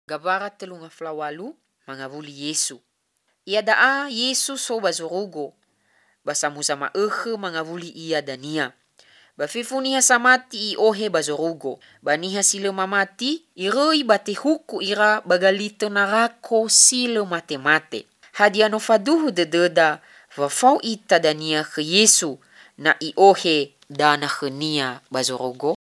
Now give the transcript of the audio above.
Gabara 38 mangavuli Yesu. Ia daa Yesu so bazorogo. Basamuzama mangavuli ia dania. Bafifuniha samati i ohe bazorogo. Baniha sile mamati iroi bate huku ira bagalito narako sile mate-mate. Hadiano faduhu dededa vafau ita dania ke Yesu na i ohe dana khenia bazorogo.